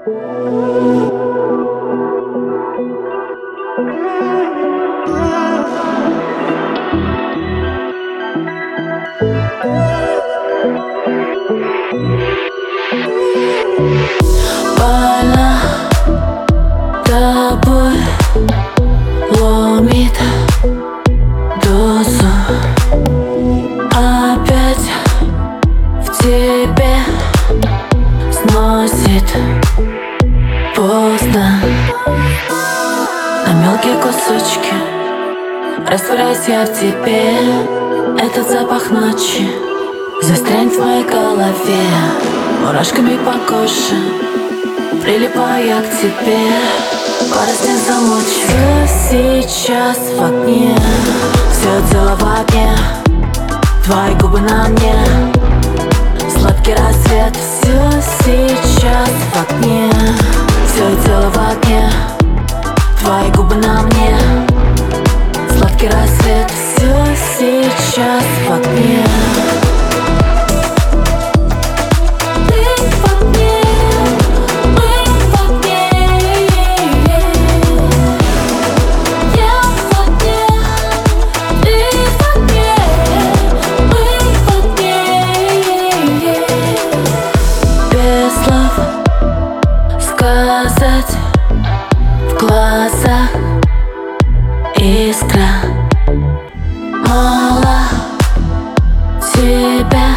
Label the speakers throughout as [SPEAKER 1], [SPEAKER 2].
[SPEAKER 1] Больно тобой ломит душу. Опять в тебе сносит поздно. На мелкие кусочки растворяюсь я в тебе. Этот запах ночи застрянет в моей голове. Мурашками по коже прилипаю я к тебе. Поросли замочек. Все сейчас в огне, все дело в огне. Твои губы на мне, сладкий рассвет. Все сейчас в огне, все дело в огне. Твои губы на мне, сладкий рассвет. Все сейчас в огне. Сказать в глазах искра. Мало тебя,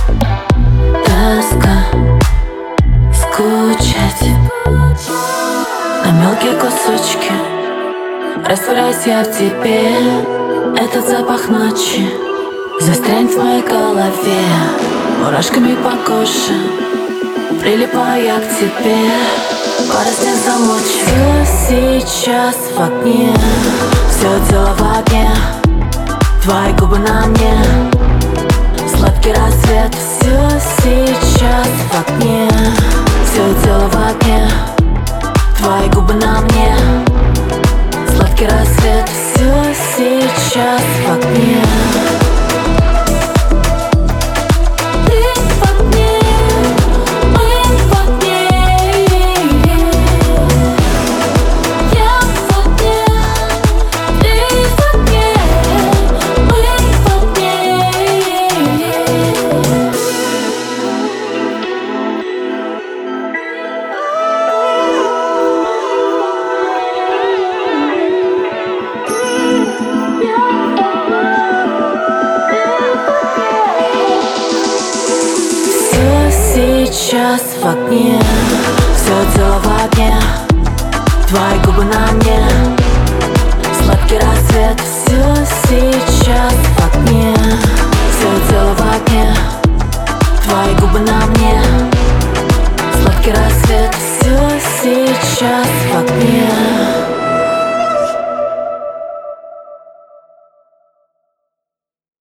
[SPEAKER 1] тоска, скучать. На мелкие кусочки растворяюсь я в тебе. Этот запах ночи застрянет в моей голове. Мурашками по коже прилипаю я к тебе. Поросли замочек. Все сейчас в огне, все дело в огне. Твои губы на мне, сладкий рассвет. Все сейчас в огне, все дело в огне. Твои губы на мне, сладкий рассвет. Все сейчас в огне. Сейчас в огне, все дело в огне. Твои губы на мне, сладкий рассвет. Все сейчас в огне, все дело в огне. Твои губы на мне, сладкий рассвет. Все сейчас в огне.